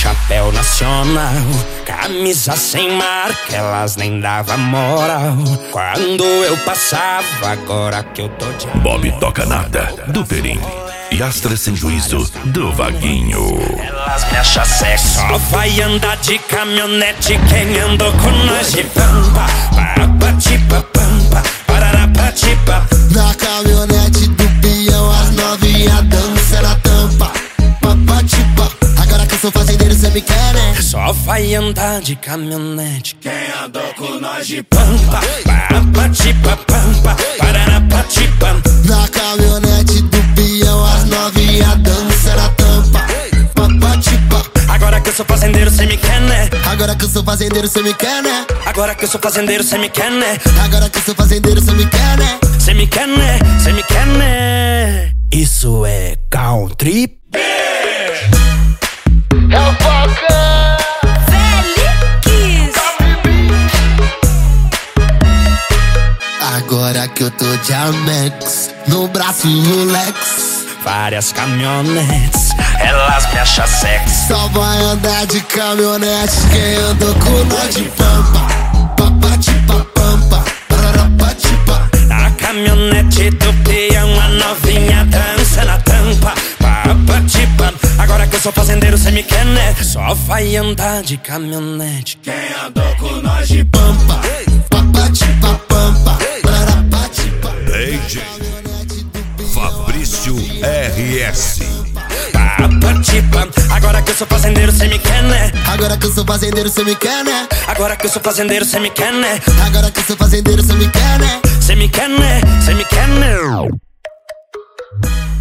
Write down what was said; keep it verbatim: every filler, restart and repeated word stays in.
chapéu nacional, camisa sem marca, elas nem davam moral quando eu passava, agora que eu tô de amor. Bob Toca Nada, do Perim. E Astra Sem Juízo, do Vaguinho. Elas me acham sexy. Só vai andar de caminhonete quem andou com nós de pampa. Parapatipa-pampa, pararapatipa. Na caminhonete do peão, as novinha dança na tampa. Papatipa, agora que eu sou fazendeiro, cê me quer, né? Só vai andar de caminhonete quem andou com nós de pampa. Parapatipa-pampa, pararapatipa. Na caminhonete do peão, as novinha dança na tampa. Papatipa, agora que eu sou fazendeiro, cê me quer, né? agora que eu sou fazendeiro, cê me quer, né? Agora que eu sou fazendeiro, cê me quer, né? Agora que eu sou fazendeiro, cê me quer, né? Cê me quer, né? Cê me quer, né? Isso é country. É o Falcão Felix. Agora que eu tô de Amex, no braço Rolex, Várias caminhonetes, elas me acham sexy. só vai andar de caminhonete quem andou com nós de pampa. Papatipa, pampa, pararapatipa. Na caminhonete do peão, a novinha dança na tampa. Papatipa, agora que eu sou fazendeiro, cê me quer, né? Só vai andar de caminhonete quem andou com nós de Pampa, papatipa, pampa, pararapatipa. D J Fabrício R S. Papatipa, agora que eu sou fazendeiro, cê me quer, né? Agora que eu sou fazendeiro, cê me quer, né? Agora que eu sou fazendeiro, cê me quer, né? Agora que eu sou fazendeiro, cê me quer, né? Cê me quer, né? Cê me quer, né?